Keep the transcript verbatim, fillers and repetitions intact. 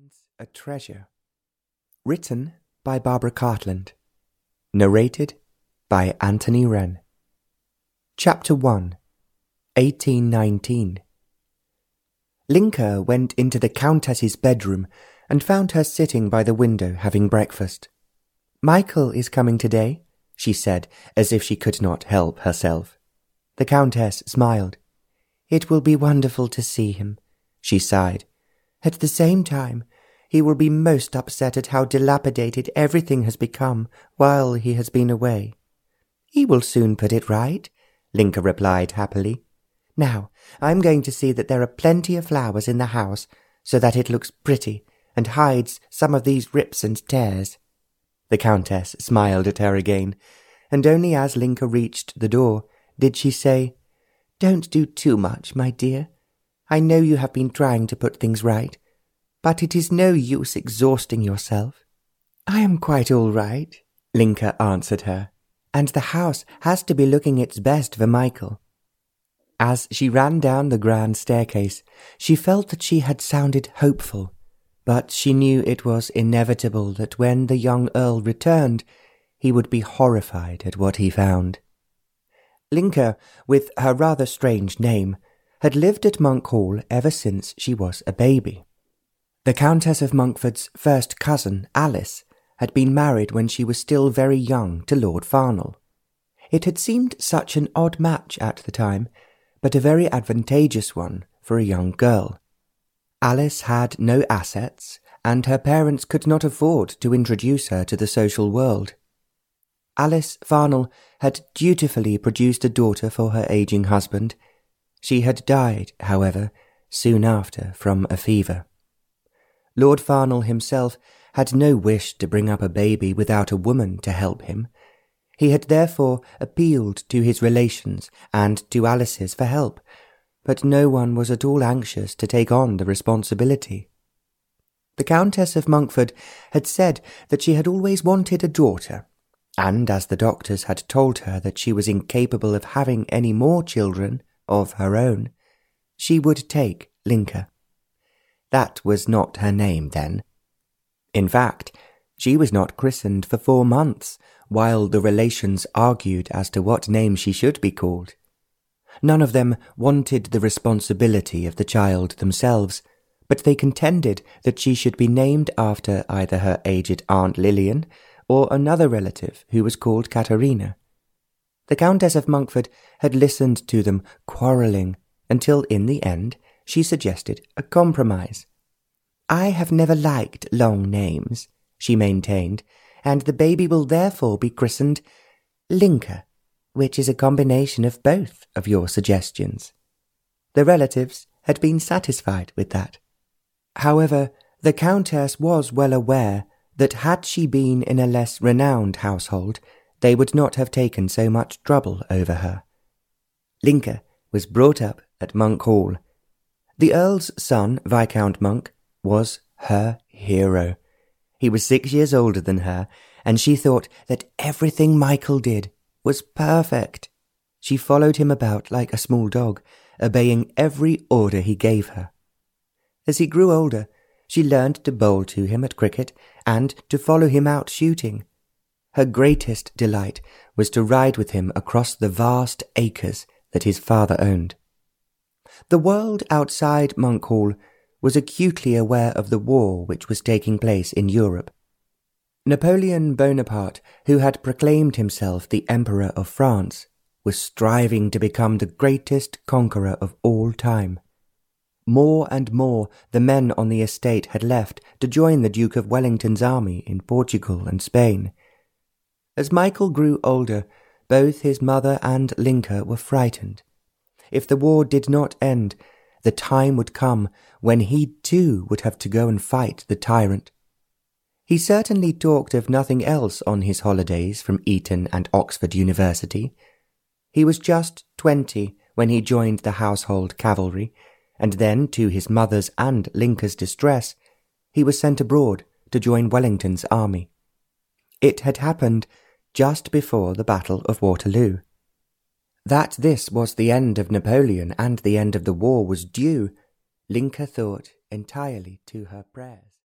finds a treasure. Written by Barbara Cartland. Narrated by Anthony Wren. Chapter one. eighteen nineteen. Linka went into the Countess's bedroom and found her sitting by the window having breakfast. "Michael is coming today," she said, as if she could not help herself. The Countess smiled. "It will be wonderful to see him," she sighed. "At the same time, he will be most upset at how dilapidated everything has become while he has been away." "He will soon put it right," Linka replied happily. "Now, I'm going to see that there are plenty of flowers in the house so that it looks pretty and hides some of these rips and tears." The Countess smiled at her again, and only as Linka reached the door did she say, "Don't do too much, my dear. I know you have been trying to put things right, but it is no use exhausting yourself." "I am quite all right," Linka answered her, "and the house has to be looking its best for Michael." As she ran down the grand staircase, she felt that she had sounded hopeful, but she knew it was inevitable that when the young Earl returned, he would be horrified at what he found. Linka, with her rather strange name, had lived at Monk Hall ever since she was a baby. The Countess of Monkford's first cousin, Alice, had been married when she was still very young to Lord Farnell. It had seemed such an odd match at the time, but a very advantageous one for a young girl. Alice had no assets, and her parents could not afford to introduce her to the social world. Alice Farnell had dutifully produced a daughter for her aging husband. She had died, however, soon after from a fever. Lord Farnell himself had no wish to bring up a baby without a woman to help him. He had therefore appealed to his relations and to Alice's for help, but no one was at all anxious to take on the responsibility. The Countess of Monkford had said that she had always wanted a daughter, and as the doctors had told her that she was incapable of having any more children of her own, she would take Linka. That was not her name then. In fact, she was not christened for four months, while the relations argued as to what name she should be called. None of them wanted the responsibility of the child themselves, but they contended that she should be named after either her aged Aunt Lillian or another relative who was called Katerina. The Countess of Monkford had listened to them quarrelling until in the end she suggested a compromise. "I have never liked long names," she maintained, "and the baby will therefore be christened Linka, which is a combination of both of your suggestions." The relatives had been satisfied with that. However, the Countess was well aware that had she been in a less renowned household, they would not have taken so much trouble over her. Linka was brought up at Monk Hall. The Earl's son, Viscount Monk, was her hero. He was six years older than her, and she thought that everything Michael did was perfect. She followed him about like a small dog, obeying every order he gave her. As he grew older, she learned to bowl to him at cricket and to follow him out shooting. Her greatest delight was to ride with him across the vast acres that his father owned. The world outside Monk Hall was acutely aware of the war which was taking place in Europe. Napoleon Bonaparte, who had proclaimed himself the Emperor of France, was striving to become the greatest conqueror of all time. More and more the men on the estate had left to join the Duke of Wellington's army in Portugal and Spain. As Michael grew older, both his mother and Linka were frightened. If the war did not end, the time would come when he too would have to go and fight the tyrant. He certainly talked of nothing else on his holidays from Eton and Oxford University. He was just twenty when he joined the household cavalry, and then, to his mother's and Linka's distress, he was sent abroad to join Wellington's army. It had happened just before the Battle of Waterloo. That this was the end of Napoleon and the end of the war was due, Linka thought entirely to her prayers.